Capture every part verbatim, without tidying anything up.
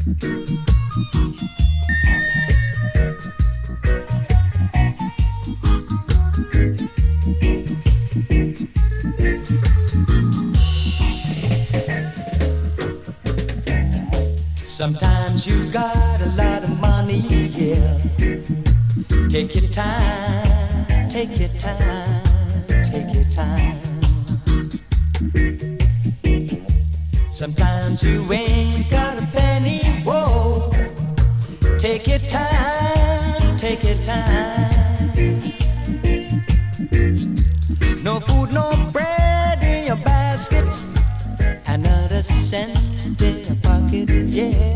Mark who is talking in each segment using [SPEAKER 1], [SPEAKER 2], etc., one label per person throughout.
[SPEAKER 1] Sometimes you got a lot of money, yeah. Take your time, take your time, take your time. Sometimes you ain't got a penny, whoa. Take your time, take your time. No food, no bread in your basket, another cent in your pocket, yeah.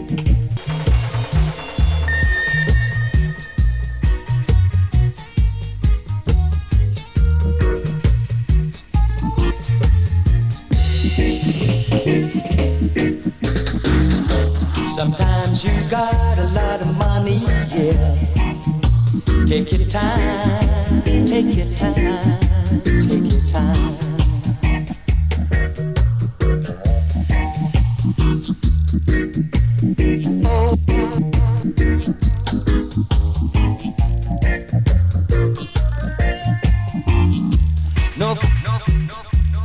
[SPEAKER 1] Sometimes you got a lot of money, yeah. Take your time, take your time, take your time. Oh. No, no, no.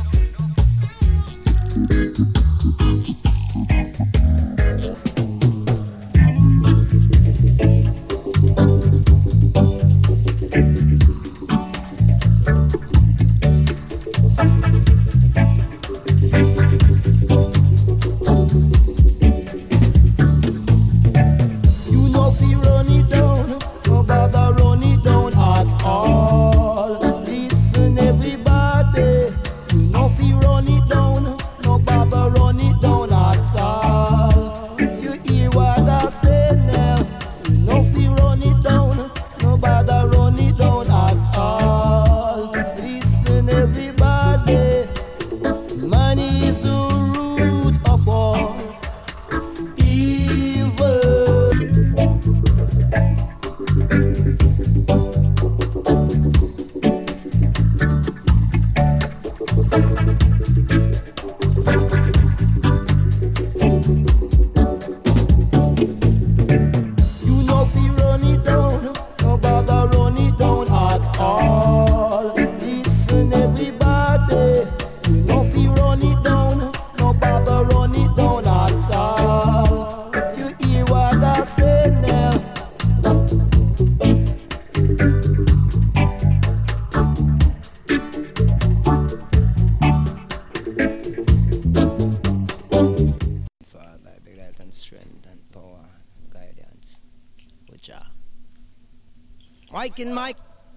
[SPEAKER 2] Mike and Mike.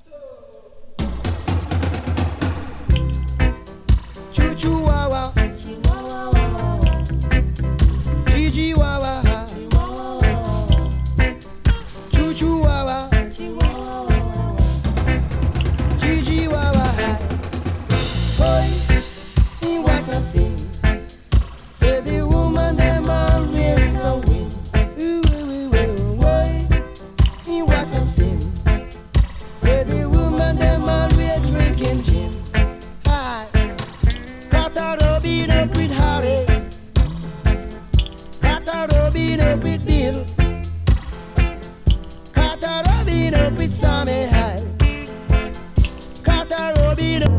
[SPEAKER 2] Choo choo wawa. Gigi wawa. Choo choo wawa. Gigi wawa. Boy, he what a thing. Say the woman them always a win. Ooh, ooh, ooh, boy, he what a thing. Say the woman them always drinking gin. Hi, cut a Robin up with Harry, cut a Robin up with Bill, cut a Robin up with Sammy High, cut a Robin up.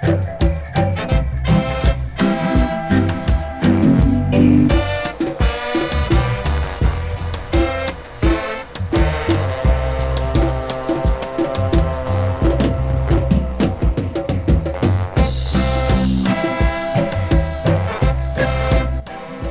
[SPEAKER 2] Thank